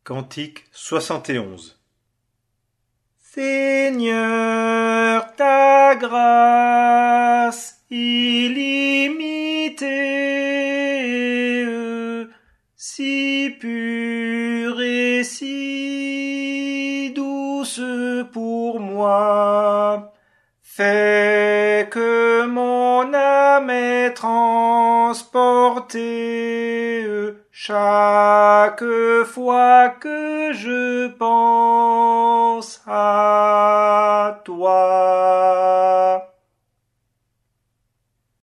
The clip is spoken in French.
Cantique 71. Seigneur, ta grâce illimitée, si pure et si douce pour moi, fait que mon âme est transportée chaque fois que je pense à